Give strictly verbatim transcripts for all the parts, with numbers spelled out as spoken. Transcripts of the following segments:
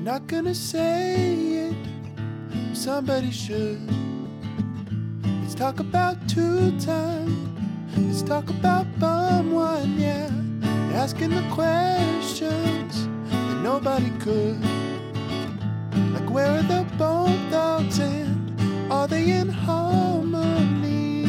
You're not gonna say it, but somebody should. Let's talk about two time. Let's talk about bum one, yeah. Asking the questions that nobody could. Like, where are the bone thugs and are they in harmony?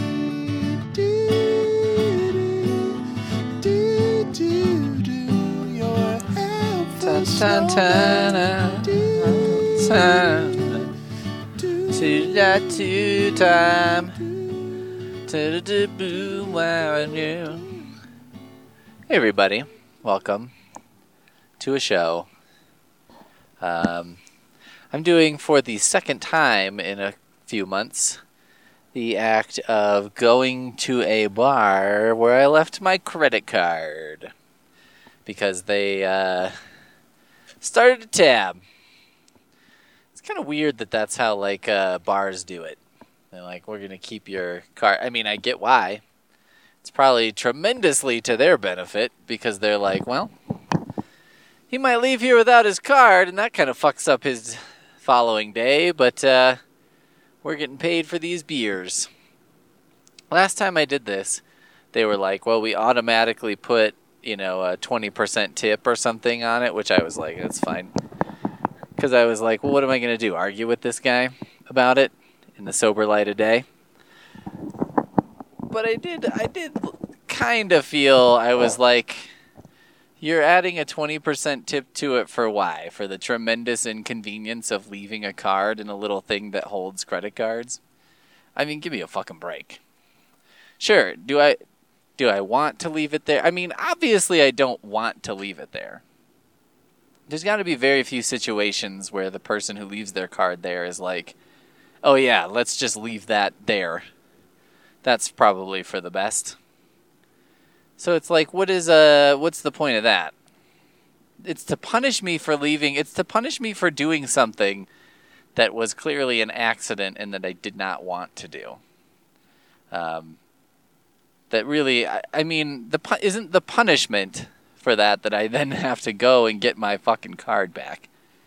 Do, do, do, do, your helpful Tan, tan, tan, tan. To that two time. To the blue wine. Hey everybody, welcome to a show. Um, I'm doing for the second time in a few months the act of going to a bar where I left my credit card because they uh, started a tab. It's kind of weird that that's how like uh, bars do it. They're like, we're gonna keep your card. I mean, I get why. It's probably tremendously to their benefit because they're like, well, he might leave here without his card, and that kind of fucks up his following day, but uh, we're getting paid for these beers. Last time I did this, they were like, well, we automatically put, you know, a twenty percent tip or something on it, which I was like, that's fine. Because I was like, well, what am I going to do? Argue with this guy about it in the sober light of day? But I did, I did kind of feel, I was like, you're adding a twenty percent tip to it for why? For the tremendous inconvenience of leaving a card in a little thing that holds credit cards? I mean, give me a fucking break. Sure, do I, do I want to leave it there? I mean, obviously I don't want to leave it there. There's got to be very few situations where the person who leaves their card there is like, oh yeah, let's just leave that there. That's probably for the best. So it's like, what is uh, what's the point of that? It's to punish me for leaving. It's to punish me for doing something that was clearly an accident and that I did not want to do. Um, that really, I, I mean, the pu- isn't the punishment for that that I then have to go and get my fucking card back.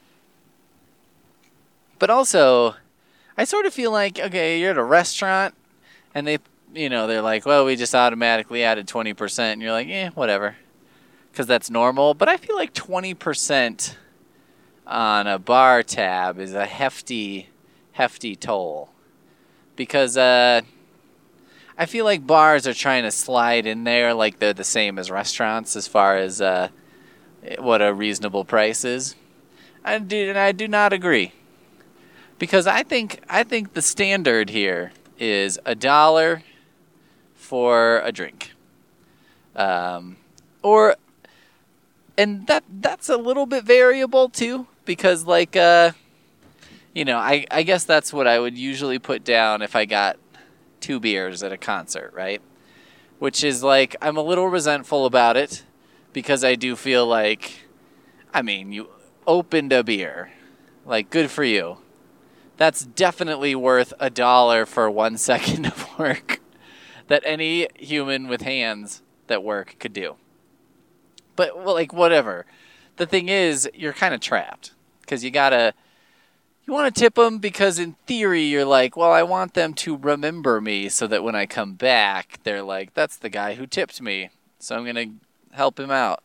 But also, I sort of feel like, okay, you're at a restaurant, and they, you know, they're like, well, we just automatically added twenty percent. And you're like, eh, whatever. Because that's normal. But I feel like twenty percent on a bar tab is a hefty, hefty toll. Because uh, I feel like bars are trying to slide in there like they're the same as restaurants as far as uh, what a reasonable price is. I do, and I do not agree. Because I think I think the standard here is a dollar for a drink, um, or and that that's a little bit variable too. Because like uh, you know, I I guess that's what I would usually put down if I got two beers at a concert, right? Which is like I'm a little resentful about it because I do feel like, I mean, you opened a beer, like good for you. That's definitely worth a dollar for one second of work that any human with hands that work could do. But, well, like, whatever. The thing is, you're kind of trapped. Because you gotta, you want to tip them because in theory you're like, well, I want them to remember me so that when I come back, they're like, that's the guy who tipped me. So I'm going to help him out.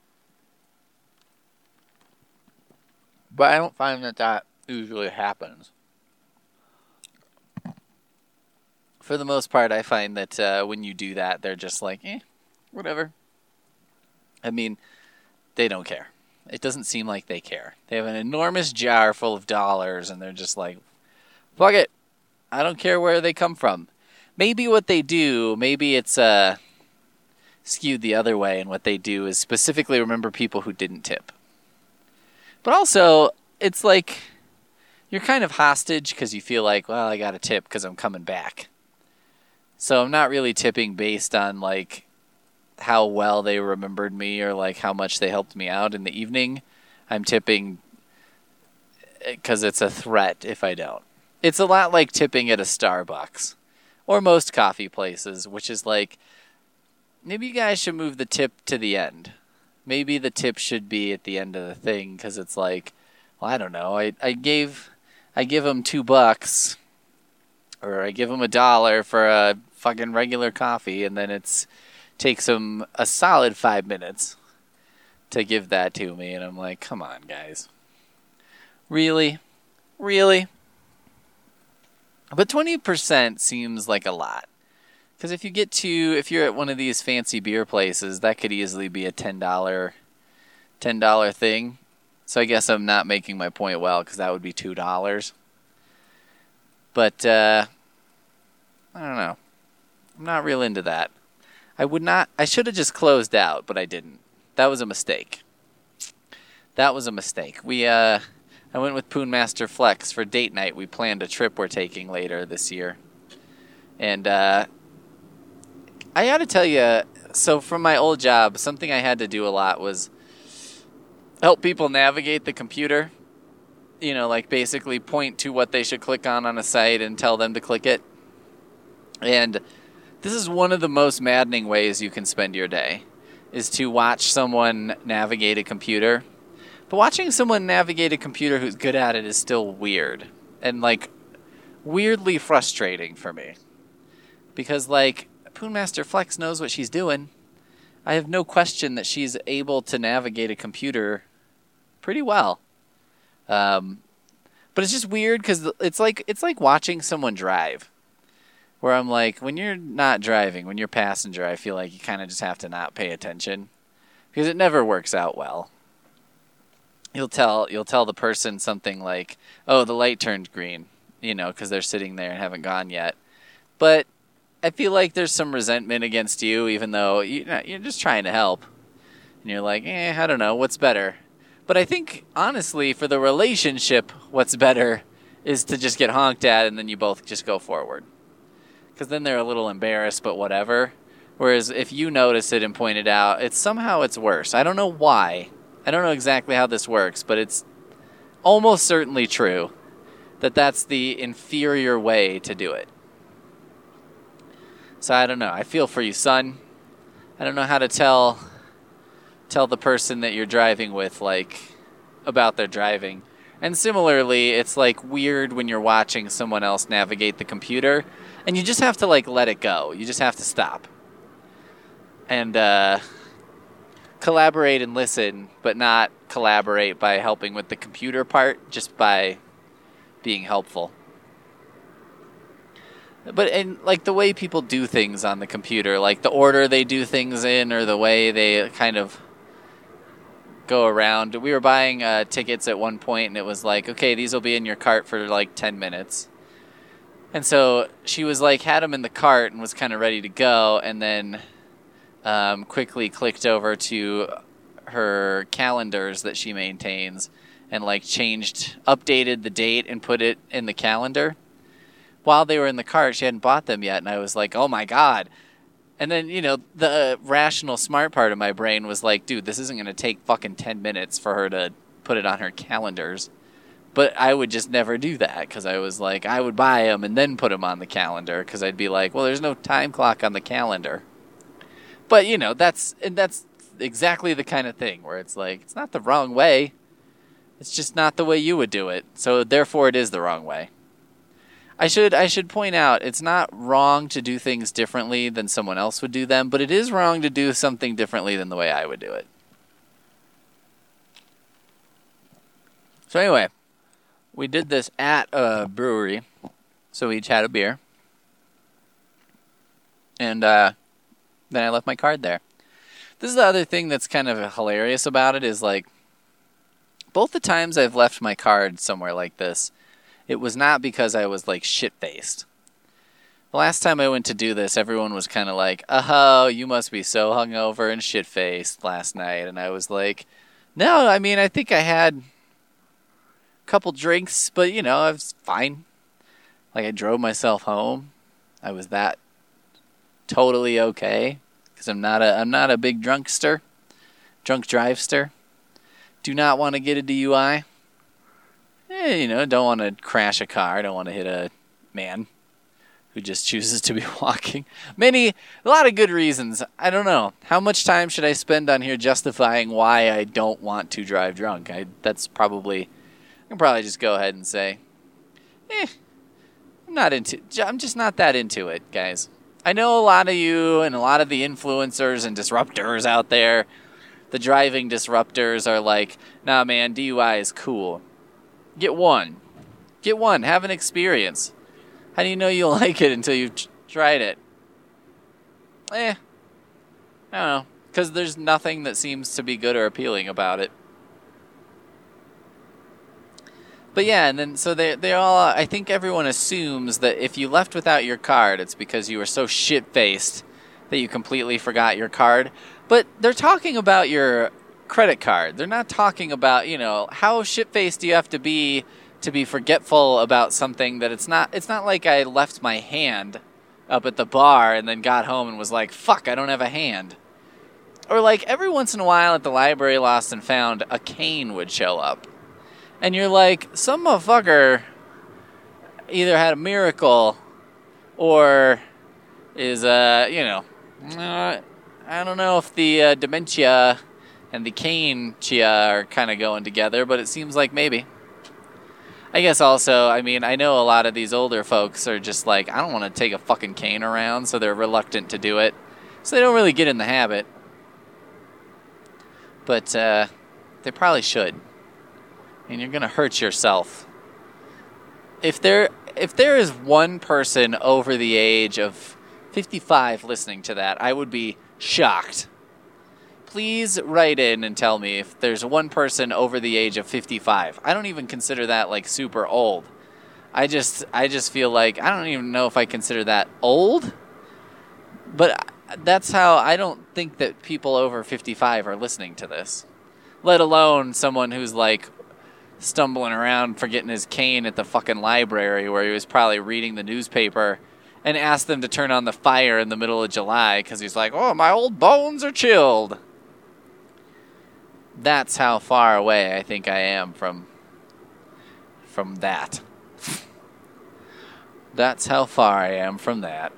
But I don't find that that usually happens. For the most part, I find that uh, when you do that, they're just like, eh, whatever. I mean, they don't care. It doesn't seem like they care. They have an enormous jar full of dollars, and they're just like, fuck it. I don't care where they come from. Maybe what they do, maybe it's uh, skewed the other way, and what they do is specifically remember people who didn't tip. But also, it's like, you're kind of hostage because you feel like, well, I got a tip because I'm coming back. So I'm not really tipping based on, like, how well they remembered me or, like, how much they helped me out in the evening. I'm tipping because it's a threat if I don't. It's a lot like tipping at a Starbucks or most coffee places, which is like, maybe you guys should move the tip to the end. Maybe the tip should be at the end of the thing because it's like, well, I don't know. I, I gave I give them two bucks, or I give them a dollar for a fucking regular coffee, and then it's takes them a solid five minutes to give that to me, and I'm like, come on, guys, really, really. But twenty percent seems like a lot. Because if you get to, if you're at one of these fancy beer places, that could easily be a ten dollars ten dollars thing. So I guess I'm not making my point well, because that would be two dollars. But, uh, I don't know. I'm not real into that. I would not, I should have just closed out, but I didn't. That was a mistake. That was a mistake. We, uh, I went with Poonmaster Flex for date night. We planned a trip we're taking later this year. And, uh, I gotta tell you, so from my old job, something I had to do a lot was help people navigate the computer. You know, like basically point to what they should click on on a site and tell them to click it. And this is one of the most maddening ways you can spend your day, is to watch someone navigate a computer. But watching someone navigate a computer who's good at it is still weird. And, like, weirdly frustrating for me. Because, like, Poonmaster Flex knows what she's doing. I have no question that she's able to navigate a computer pretty well. Um, but it's just weird because it's like it's like watching someone drive. Where I'm like, when you're not driving, when you're passenger, I feel like you kind of just have to not pay attention. Because it never works out well. You'll tell you'll tell the person something like, oh, the light turned green, you know, because they're sitting there and haven't gone yet. But I feel like there's some resentment against you, even though you're just trying to help. And you're like, eh, I don't know, what's better? But I think, honestly, for the relationship, what's better is to just get honked at and then you both just go forward. Because then they're a little embarrassed, but whatever. Whereas if you notice it and point it out, it's somehow it's worse. I don't know why. I don't know exactly how this works, but it's almost certainly true that that's the inferior way to do it. So I don't know. I feel for you, son. I don't know how to tell tell the person that you're driving with, like, about their driving. And similarly, it's, like, weird when you're watching someone else navigate the computer, and you just have to, like, let it go. You just have to stop. And, uh, collaborate and listen, but not collaborate by helping with the computer part, just by being helpful. But, and, like, the way people do things on the computer, like the order they do things in or the way they kind of go around. We were buying uh, tickets at one point, and it was like, okay, these will be in your cart for, like, ten minutes. And so she was, like, had them in the cart and was kind of ready to go, and then um, quickly clicked over to her calendars that she maintains and, like, changed, updated the date and put it in the calendar. While they were in the cart, she hadn't bought them yet, and I was like, oh my god. And then, you know, the rational, smart part of my brain was like, dude, this isn't going to take fucking ten minutes for her to put it on her calendars. But I would just never do that, because I was like, I would buy them and then put them on the calendar, because I'd be like, well, there's no time clock on the calendar. But, you know, that's and that's exactly the kind of thing where it's like, it's not the wrong way. It's just not the way you would do it. So, therefore, it is the wrong way. I should I should point out, it's not wrong to do things differently than someone else would do them, but it is wrong to do something differently than the way I would do it. So anyway, we did this at a brewery, so we each had a beer. And uh, then I left my card there. This is the other thing that's kind of hilarious about it, is like, both the times I've left my card somewhere like this, it was not because I was, like, shit-faced. The last time I went to do this, everyone was kind of like, oh, you must be so hungover and shit-faced last night. And I was like, no, I mean, I think I had a couple drinks, but, you know, I was fine. Like, I drove myself home. I was that totally okay, because I'm not a I'm not a big drunkster, drunk drivester. Do not want to get a D U I. Eh, you know, don't want to crash a car. Don't want to hit a man who just chooses to be walking. Many, a lot of good reasons. I don't know. How much time should I spend on here justifying why I don't want to drive drunk? I, that's probably can probably just go ahead and say, eh, I'm not into, I'm just not that into it, guys. I know a lot of you and a lot of the influencers and disruptors out there, the driving disruptors are like, nah, man, D U I is cool. Get one. Get one. Have an experience. How do you know you'll like it until you've t- tried it? Eh. I don't know. Because there's nothing that seems to be good or appealing about it. But yeah, and then so they they all, I think everyone assumes that if you left without your card, it's because you were so shit-faced that you completely forgot your card. But they're talking about your credit card. They're not talking about, you know, how shit-faced do you have to be to be forgetful about something that it's not, it's not like I left my hand up at the bar and then got home and was like, fuck, I don't have a hand. Or like every once in a while at the library lost and found, a cane would show up. And you're like, some motherfucker either had a miracle or is, uh, you know, uh, I don't know if the uh, dementia and the cane chia are kind of going together, but it seems like maybe. I guess also, I mean, I know a lot of these older folks are just like, I don't want to take a fucking cane around, so they're reluctant to do it. So they don't really get in the habit. But uh, they probably should. And you're going to hurt yourself. If there if there is one person over the age of fifty-five listening to that, I would be shocked. Please write in and tell me if there's one person over the age of fifty-five. I don't even consider that like super old. I just I just feel like I don't even know if I consider that old. But that's how I don't think that people over fifty-five are listening to this. Let alone someone who's like stumbling around forgetting his cane at the fucking library where he was probably reading the newspaper and asked them to turn on the fire in the middle of July because he's like, oh, my old bones are chilled. That's how far away I think I am from from that. That's how far I am from that.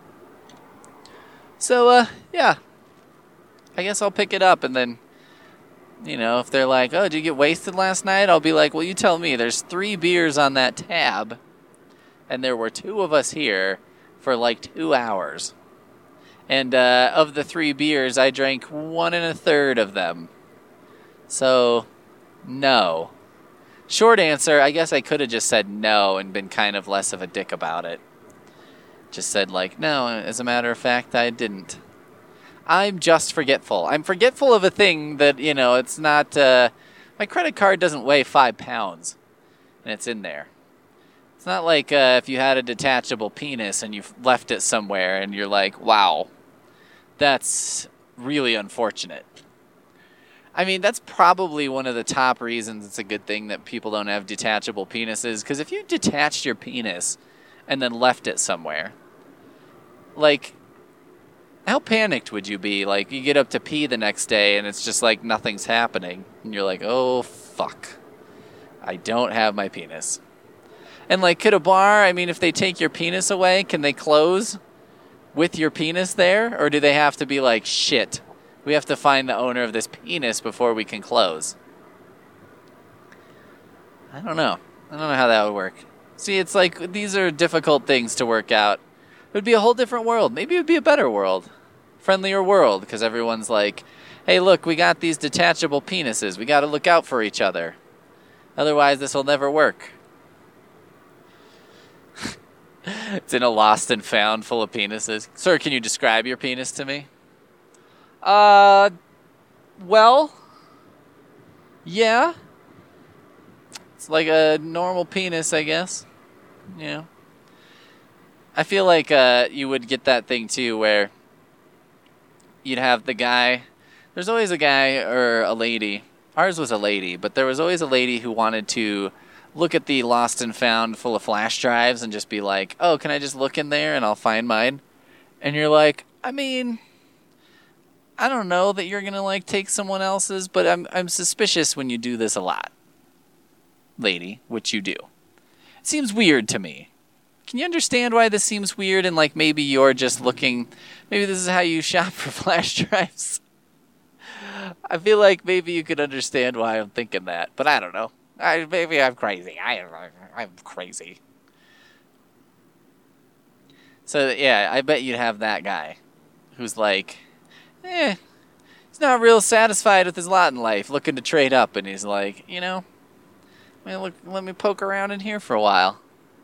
So, uh, yeah. I guess I'll pick it up and then, you know, if they're like, oh, did you get wasted last night? I'll be like, well, you tell me. There's three beers on that tab, and there were two of us here for like two hours. And uh, of the three beers, I drank one and a third of them. So, no. Short answer, I guess I could have just said no and been kind of less of a dick about it. Just said like, no, as a matter of fact, I didn't. I'm just forgetful. I'm forgetful of a thing that, you know, it's not, uh, my credit card doesn't weigh five pounds, and it's in there. It's not like uh, if you had a detachable penis and you left it somewhere and you're like, wow, that's really unfortunate. I mean, that's probably one of the top reasons it's a good thing that people don't have detachable penises, because if you detached your penis and then left it somewhere, like, how panicked would you be? Like, you get up to pee the next day and it's just like nothing's happening. And you're like, oh, fuck. I don't have my penis. And like, could a bar, I mean, if they take your penis away, can they close with your penis there? Or do they have to be like, shit, we have to find the owner of this penis before we can close? I don't know. I don't know how that would work. See, it's like, these are difficult things to work out. It would be a whole different world. Maybe it would be a better world. Friendlier world, because everyone's like, hey, look, we got these detachable penises. We got to look out for each other. Otherwise, this will never work. It's in a lost and found full of penises. Sir, can you describe your penis to me? Uh, well, yeah. It's like a normal penis, I guess. You know. I feel like uh, you would get that thing, too, where you'd have the guy. There's always a guy or a lady. Ours was a lady, but there was always a lady who wanted to look at the lost and found full of flash drives and just be like, oh, can I just look in there and I'll find mine? And you're like, I mean, I don't know that you're going to, like, take someone else's, but I'm I'm suspicious when you do this a lot, lady, which you do. It seems weird to me. Can you understand why this seems weird? And like maybe you're just looking, maybe this is how you shop for flash drives. I feel like maybe you could understand why I'm thinking that, but I don't know. I, maybe I'm crazy. I, I'm crazy. So, yeah, I bet you'd have that guy who's like, eh, he's not real satisfied with his lot in life, looking to trade up, and he's like, you know, man, look, let me poke around in here for a while.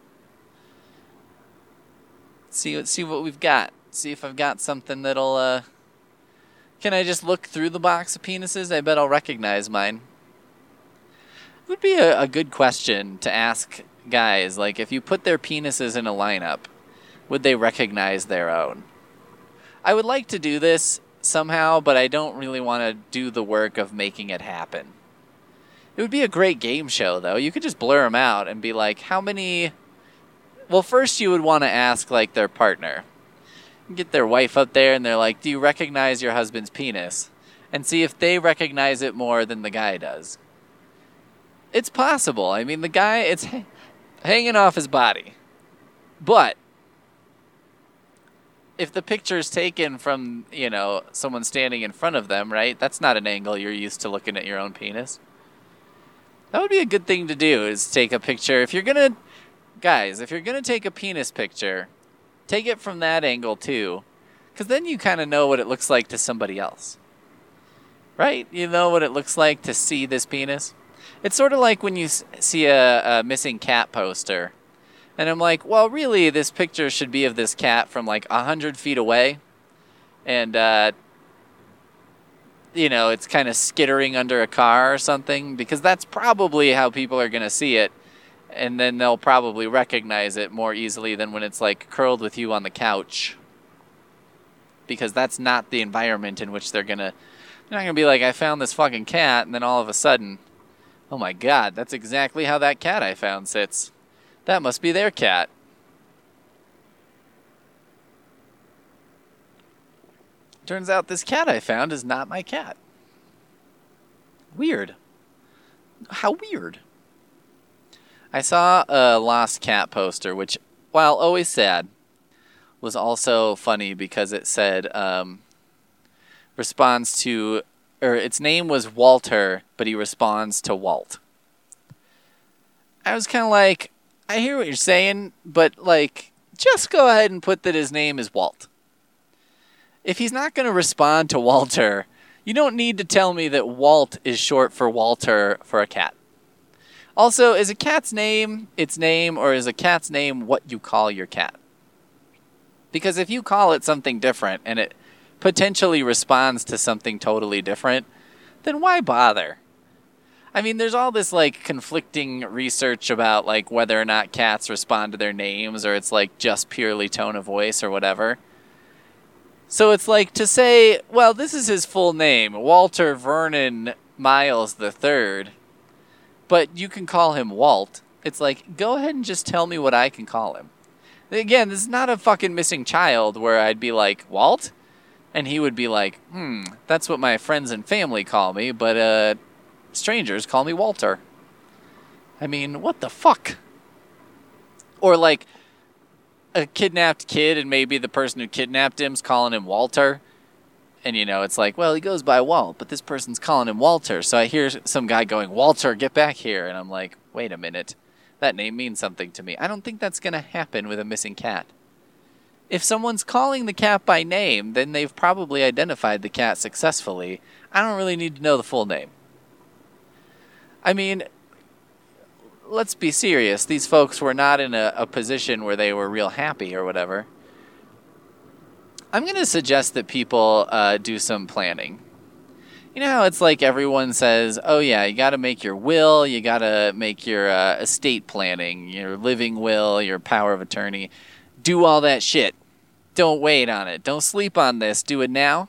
See what see what we've got. See if I've got something that'll, uh... Can I just look through the box of penises? I bet I'll recognize mine. It would be a, a good question to ask guys, like, if you put their penises in a lineup, would they recognize their own? I would like to do this somehow, but I don't really want to do the work of making it happen. It would be a great game show, though. You could just blur them out and be like, how many... Well, first you would want to ask, like, their partner. Get their wife up there, and they're like, do you recognize your husband's penis? And see if they recognize it more than the guy does. It's possible. I mean, the guy, it's h- hanging off his body. But if the picture is taken from, you know, someone standing in front of them, right? That's not an angle you're used to looking at your own penis. That would be a good thing to do, is take a picture. If you're going to... Guys, if you're going to take a penis picture, take it from that angle too, because then you kind of know what it looks like to somebody else. Right? You know what it looks like to see this penis? It's sort of like when you see a, a missing cat poster, and I'm like, well, really, this picture should be of this cat from like one hundred feet away, and, uh, you know, it's kind of skittering under a car or something, because that's probably how people are going to see it. And then they'll probably recognize it more easily than when it's like curled with you on the couch. Because that's not the environment in which they're gonna... They're not gonna be like, I found this fucking cat, and then all of a sudden, oh my god, that's exactly how that cat I found sits. That must be their cat. Turns out this cat I found is not my cat. Weird. How weird. I saw a lost cat poster, which, while always sad, was also funny because it said, um, responds to, or its name was Walter, but he responds to Walt. I was kind of like, I hear what you're saying, but, like, just go ahead and put that his name is Walt. If he's not going to respond to Walter, you don't need to tell me that Walt is short for Walter for a cat. Also, is a cat's name its name, or is a cat's name what you call your cat? Because if you call it something different and it potentially responds to something totally different, then why bother? I mean, there's all this, like, conflicting research about, like, whether or not cats respond to their names, or it's, like, just purely tone of voice or whatever. So it's like to say, well, this is his full name, Walter Vernon Miles the Third. But you can call him Walt. It's like, go ahead and just tell me what I can call him. Again, this is not a fucking missing child where I'd be like, Walt? And he would be like, hmm, that's what my friends and family call me, but uh, strangers call me Walter. I mean, what the fuck? Or like a kidnapped kid, and maybe the person who kidnapped him's calling him Walter. And, you know, it's like, well, he goes by Walt, but this person's calling him Walter. So I hear some guy going, Walter, get back here. And I'm like, wait a minute. That name means something to me. I don't think that's going to happen with a missing cat. If someone's calling the cat by name, then they've probably identified the cat successfully. I don't really need to know the full name. I mean, let's be serious. These folks were not in a, a position where they were real happy or whatever. I'm going to suggest that people uh, do some planning. You know how it's like everyone says, oh yeah, you got to make your will, you got to make your uh, estate planning, your living will, your power of attorney. Do all that shit. Don't wait on it. Don't sleep on this. Do it now.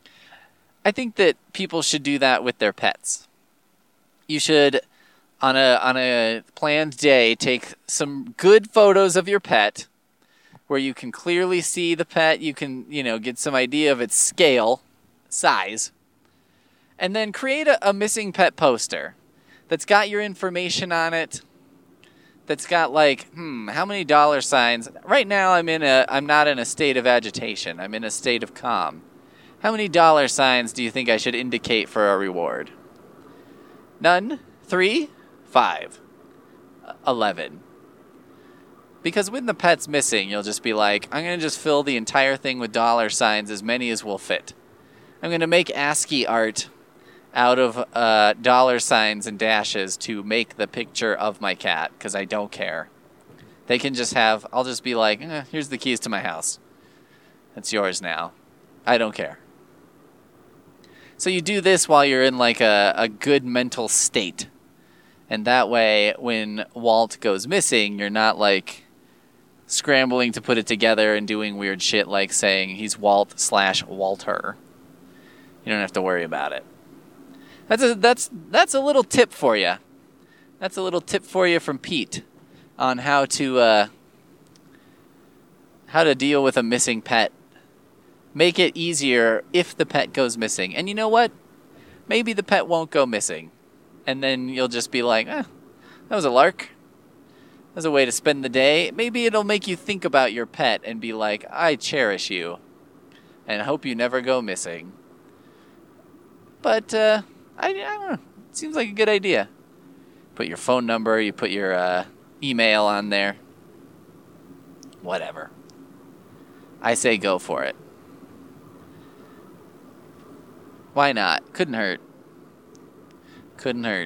I think that people should do that with their pets. You should, on a on a planned day, take some good photos of your pet, where you can clearly see the pet, you can, you know, get some idea of its scale, size, and then create a, a missing pet poster that's got your information on it, that's got like, hmm, how many dollar signs? Right now I'm in a, I'm not in a state of agitation, I'm in a state of calm. How many dollar signs do you think I should indicate for a reward? None? Three? five, eleven. Because when the pet's missing, you'll just be like, I'm going to just fill the entire thing with dollar signs, as many as will fit. I'm going to make ASCII art out of uh, dollar signs and dashes to make the picture of my cat, because I don't care. They can just have, I'll just be like, eh, here's the keys to my house. It's yours now. I don't care. So you do this while you're in like a, a good mental state. And that way, when Walt goes missing, you're not like scrambling to put it together and doing weird shit like saying he's Walt slash Walter. You don't have to worry about it. That's a, that's that's a little tip for you. That's a little tip for you from Pete on how to uh, how to deal with a missing pet. Make it easier if the pet goes missing. And you know what? Maybe the pet won't go missing. And then you'll just be like, eh, that was a lark. That was a way to spend the day. Maybe it'll make you think about your pet and be like, I cherish you. And I hope you never go missing. But, uh, I, I don't know. It seems like a good idea. Put your phone number, you put your uh, email on there. Whatever. I say go for it. Why not? Couldn't hurt. Couldn't hurt.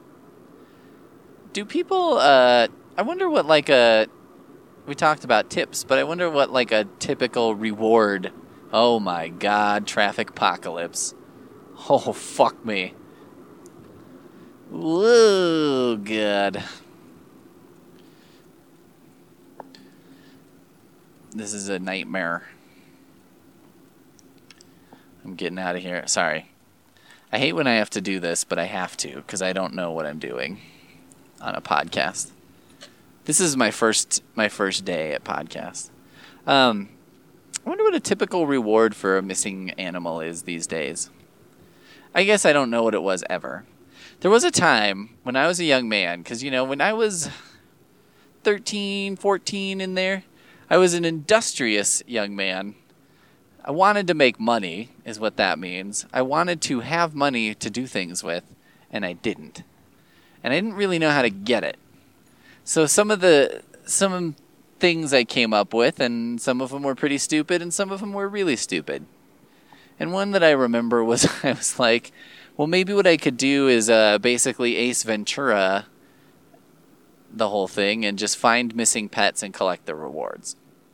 Do people, uh, I wonder what like a, we talked about tips, but I wonder what like a typical reward. Oh my God, traffic apocalypse. Oh, fuck me. Whoa, God. This is a nightmare. I'm getting out of here. Sorry. I hate when I have to do this, but I have to because I don't know what I'm doing on a podcast. This is my first my first day at podcast. Um, I wonder what a typical reward for a missing animal is these days. I guess I don't know what it was ever. There was a time when I was a young man, because, you know, when I was thirteen, fourteen in there, I was an industrious young man. I wanted to make money, is what that means. I wanted to have money to do things with, and I didn't. And I didn't really know how to get it. So some of the some things I came up with, and some of them were pretty stupid, and some of them were really stupid. And one that I remember was, I was like, well, maybe what I could do is uh, basically Ace Ventura the whole thing and just find missing pets and collect the rewards.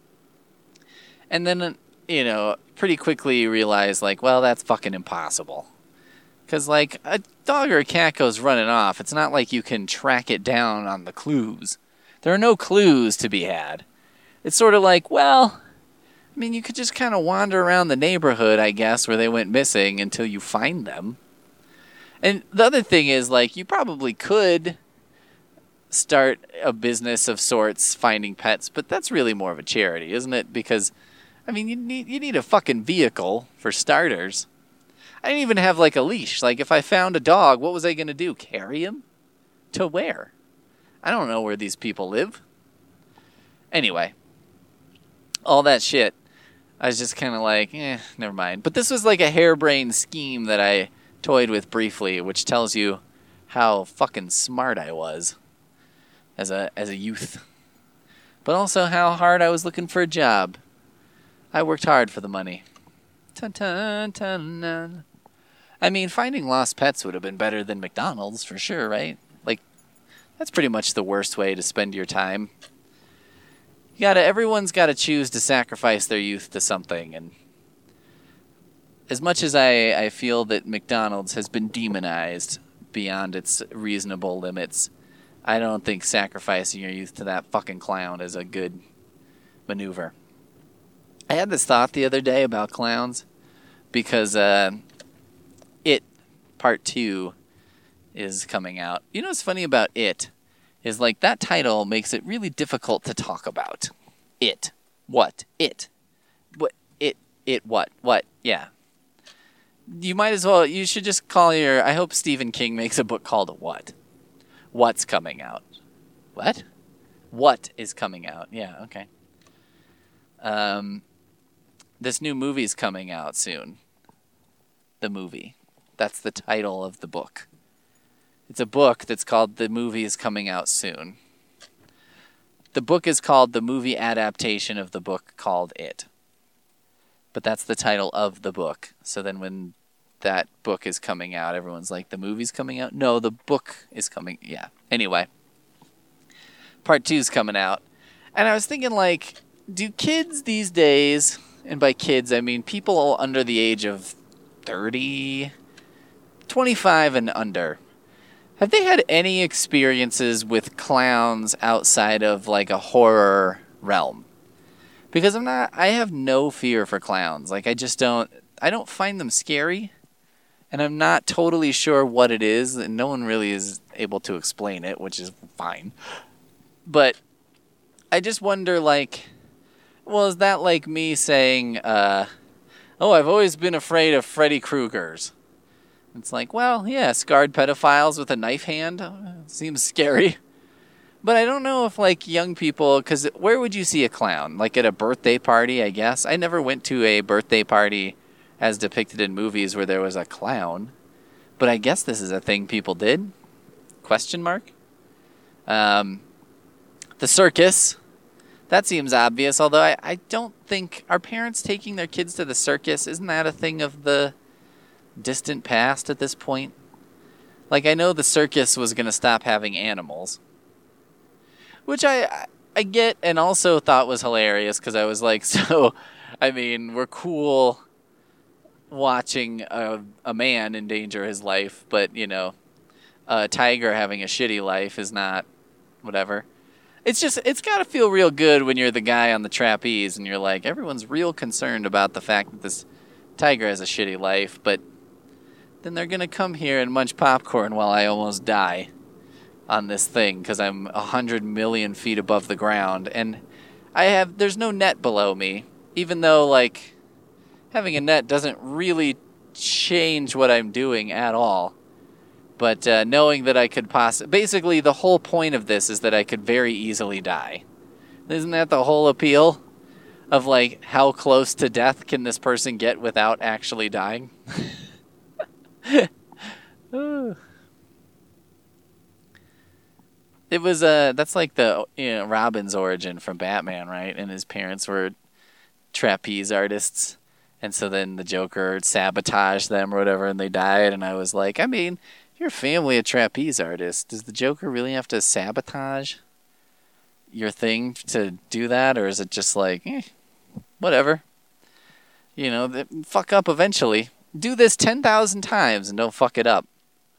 And then, you know, pretty quickly realize, like, well, that's fucking impossible. Because, like, a dog or a cat goes running off. It's not like you can track it down on the clues. There are no clues to be had. It's sort of like, well, I mean, you could just kind of wander around the neighborhood, I guess, where they went missing until you find them. And the other thing is, like, you probably could start a business of sorts finding pets, but that's really more of a charity, isn't it? Because, I mean, you need you need a fucking vehicle for starters. I didn't even have, like, a leash. Like, if I found a dog, what was I going to do? Carry him? To where? I don't know where these people live. Anyway, all that shit, I was just kind of like, eh, never mind. But this was like a harebrained scheme that I toyed with briefly, which tells you how fucking smart I was as a as a youth. But also how hard I was looking for a job. I worked hard for the money. Dun, dun, dun, dun. I mean, finding lost pets would have been better than McDonald's for sure, right? Like, that's pretty much the worst way to spend your time. You gotta, everyone's got to choose to sacrifice their youth to something. And as much as I, I feel that McDonald's has been demonized beyond its reasonable limits, I don't think sacrificing your youth to that fucking clown is a good maneuver. I had this thought the other day about clowns because uh, It Part two is coming out. You know what's funny about It? Is like that title makes it really difficult to talk about. It. What? It. What? It. It what? What? Yeah. You might as well, you should just call your, I hope Stephen King makes a book called What? What's coming out? What? What is coming out? Yeah, okay. Um, this new movie's coming out soon. The movie. That's the title of the book. It's a book that's called The Movie is Coming Out Soon. The book is called the movie adaptation of the book called It. But that's the title of the book. So then when that book is coming out, everyone's like, the movie's coming out? No, the book is coming. Yeah. Anyway. Part two is coming out. And I was thinking, like, do kids these days, and by kids I mean people under the age of thirty, twenty-five and under, have they had any experiences with clowns outside of, like, a horror realm? Because I'm not, I have no fear for clowns. Like, I just don't, I don't find them scary. And I'm not totally sure what it is. And no one really is able to explain it, which is fine. But I just wonder, like, well, is that like me saying, uh, oh, I've always been afraid of Freddy Krueger's? It's like, well, yeah, scarred pedophiles with a knife hand. Seems scary. But I don't know if, like, young people, because where would you see a clown? Like at a birthday party, I guess. I never went to a birthday party as depicted in movies where there was a clown. But I guess this is a thing people did. Question mark? Um, the circus. That seems obvious, although I, I don't think... Are parents taking their kids to the circus? Isn't that a thing of the distant past at this point? Like, I know the circus was going to stop having animals. Which I I get and also thought was hilarious because I was like, so, I mean, we're cool watching a, a man endanger his life, but, you know, a tiger having a shitty life is not whatever. It's just, it's got to feel real good when you're the guy on the trapeze and you're like, everyone's real concerned about the fact that this tiger has a shitty life, but then they're going to come here and munch popcorn while I almost die on this thing because I'm a hundred million feet above the ground. And I have, there's no net below me, even though, like, having a net doesn't really change what I'm doing at all. But uh, knowing that I could possibly... Basically, the whole point of this is that I could very easily die. Isn't that the whole appeal? Of, like, how close to death can this person get without actually dying? It was, uh, that's like the, you know, Robin's origin from Batman, right? And his parents were trapeze artists. And so then the Joker sabotaged them or whatever, and they died. And I was like, I mean... Your family of trapeze artists. Does the Joker really have to sabotage your thing to do that? Or is it just like, eh, whatever. You know, fuck up eventually. Do this ten thousand times and don't fuck it up.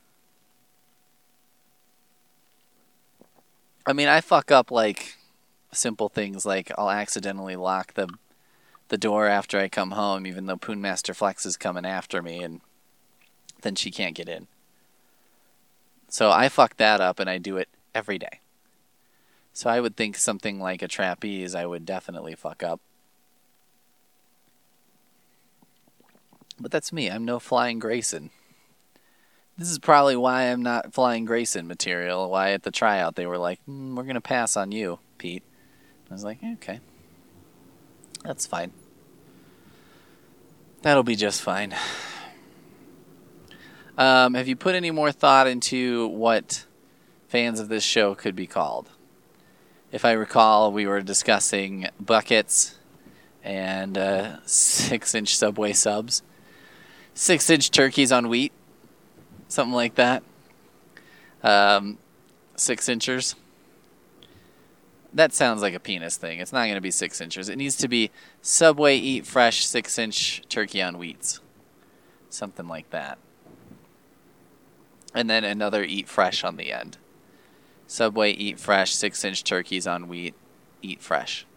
I mean, I fuck up like simple things like I'll accidentally lock the the door after I come home even though Poon Master Flex is coming after me and then she can't get in. So I fuck that up, and I do it every day. So I would think something like a trapeze I would definitely fuck up. But that's me. I'm no Flying Grayson. This is probably why I'm not Flying Grayson material. Why at the tryout they were like, mm, we're going to pass on you, Pete. I was like, okay. That's fine. That'll be just fine. Um, have you put any more thought into what fans of this show could be called? If I recall, we were discussing buckets and uh, six-inch Subway subs. Six-inch turkeys on wheat. Something like that. Um, six-inchers. That sounds like a penis thing. It's not going to be six inchers. It needs to be Subway Eat Fresh six-inch turkey on wheats. Something like that. And then another Eat Fresh on the end. Subway Eat Fresh, six-inch turkeys on wheat, Eat Fresh.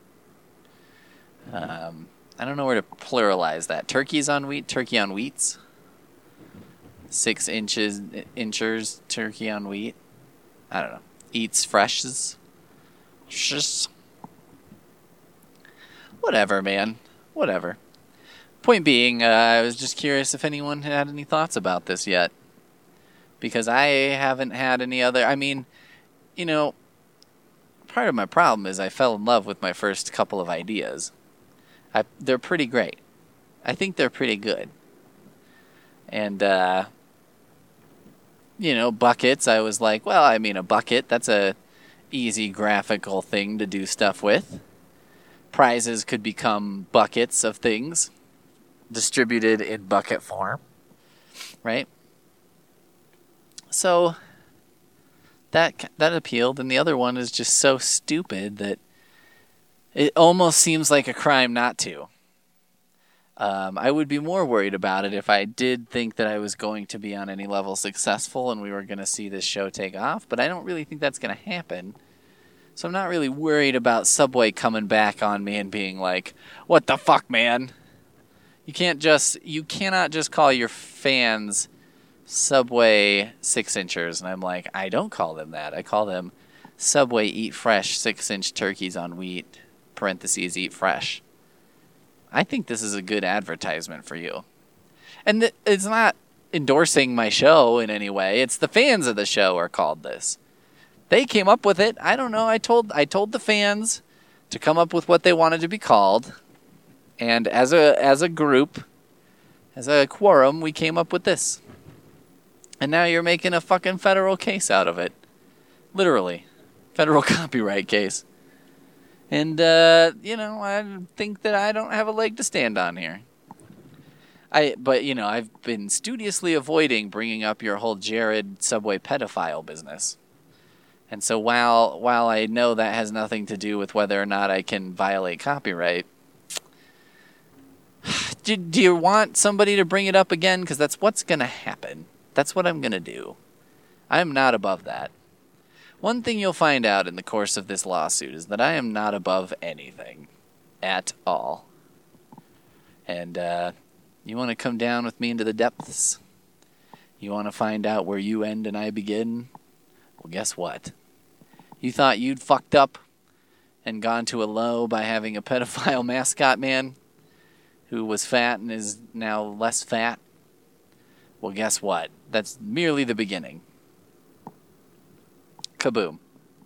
Um, I don't know where to pluralize that. Turkeys on wheat, turkey on wheats. Six inches, inchers, turkey on wheat. I don't know. Eats Freshes. Just whatever, man. Whatever. Point being, uh, I was just curious if anyone had any thoughts about this yet. Because I haven't had any other... I mean, you know, part of my problem is I fell in love with my first couple of ideas. I, they're pretty great. I think they're pretty good. And, uh... you know, buckets, I was like, well, I mean, a bucket, that's a easy graphical thing to do stuff with. Prizes could become buckets of things distributed in bucket form, right? So that that appealed, and the other one is just so stupid that it almost seems like a crime not to. Um, I would be more worried about it if I did think that I was going to be on any level successful and we were going to see this show take off, but I don't really think that's going to happen. So I'm not really worried about Subway coming back on me and being like, what the fuck, man? You can't just, you cannot just call your fans Subway six-inchers. And I'm like, I don't call them that. I call them Subway Eat Fresh six-inch turkeys on wheat, parentheses, eat fresh. I think this is a good advertisement for you. And th- it's not endorsing my show in any way. It's the fans of the show are called this. They came up with it. I don't know. I told I told the fans to come up with what they wanted to be called. And as a as a group, as a quorum, we came up with this. And now you're making a fucking federal case out of it. Literally. Federal copyright case. And, uh, you know, I think that I don't have a leg to stand on here. I, But, you know, I've been studiously avoiding bringing up your whole Jared Subway pedophile business. And so while while I know that has nothing to do with whether or not I can violate copyright, do, do you want somebody to bring it up again? Because that's what's going to happen. That's what I'm going to do. I'm not above that. One thing you'll find out in the course of this lawsuit is that I am not above anything at all. And uh, you want to come down with me into the depths? You want to find out where you end and I begin? Well, guess what? You thought you'd fucked up and gone to a low by having a pedophile mascot man who was fat and is now less fat? Well, guess what? That's merely the beginning. Kaboom.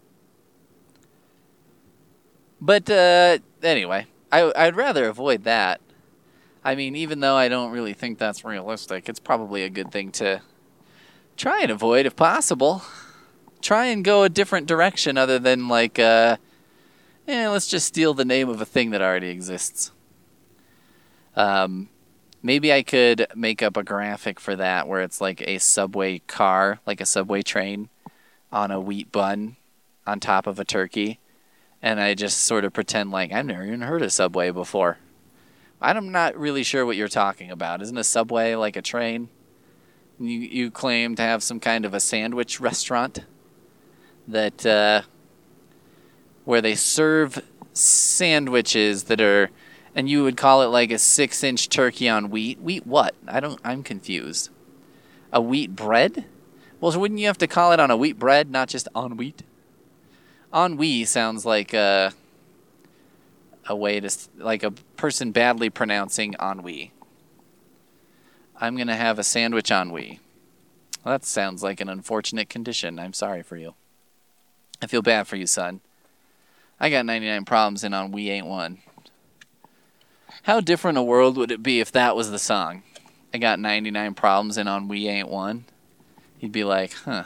But uh, anyway, I, I'd rather avoid that. I mean, even though I don't really think that's realistic, it's probably a good thing to try and avoid if possible. Try and go a different direction other than like, uh, eh, let's just steal the name of a thing that already exists. Um, maybe I could make up a graphic for that where it's like a subway car, like a subway train, on a wheat bun on top of a turkey, and I just sort of pretend like I've never even heard of Subway before. I'm not really sure what you're talking about. Isn't a Subway like a train? You you claim to have some kind of a sandwich restaurant that uh, where they serve sandwiches that are, and you would call it like a six-inch turkey on wheat. Wheat what? I don't. I'm confused. A wheat bread? Well, so wouldn't you have to call it on a wheat bread, not just on wheat? Ennui sounds like a, a way to, like a person badly pronouncing ennui. I'm going to have a sandwich ennui. Well, that sounds like an unfortunate condition. I'm sorry for you. I feel bad for you, son. I got ninety-nine problems and ennui ain't one. How different a world would it be if that was the song? I got ninety-nine problems and ennui ain't one. He'd be like, huh.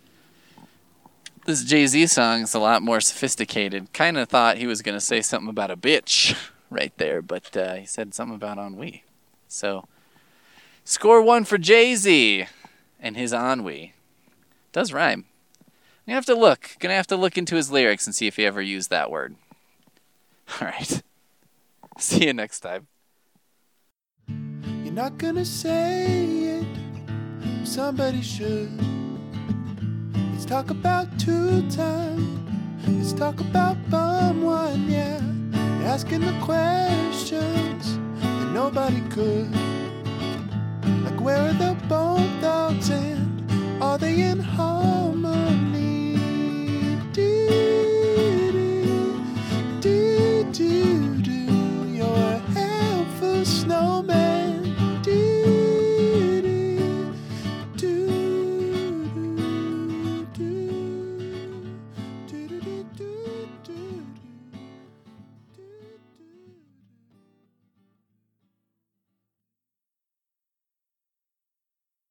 This Jay-Z song is a lot more sophisticated. Kind of thought he was going to say something about a bitch right there, but uh, he said something about ennui. So, score one for Jay-Z and his ennui. Does rhyme. I'm going to have to look. Going to have to look into his lyrics and see if he ever used that word. All right. See you next time. You're not going to say it. Somebody should. Let's talk about two time. Let's talk about bum one, yeah. Asking the questions that nobody could. Like where are the bone dogs and are they in Hollywood?